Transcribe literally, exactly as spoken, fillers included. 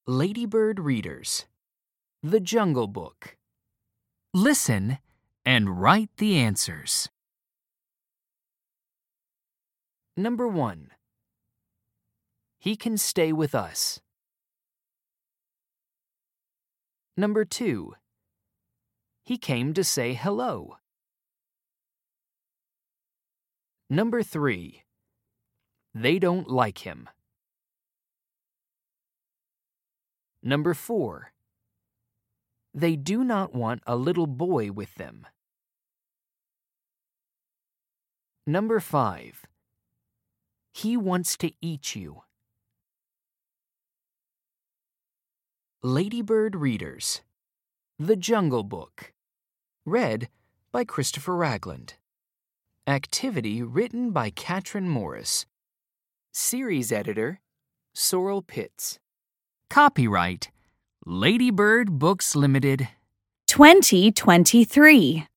Ladybird Readers, The Jungle Book. Listen and write the answers. Number one. He can stay with us. Number two. He came to say hello. Number three. They don't like him. Number four. They do not want a little boy with them. Number five. He wants to eat you. Ladybird Readers, The Jungle Book. Read by Christopher Ragland. Activity written by Katrin Morris. Series editor, Sorrel Pitts. Copyright, Ladybird Books Limited. twenty twenty-three.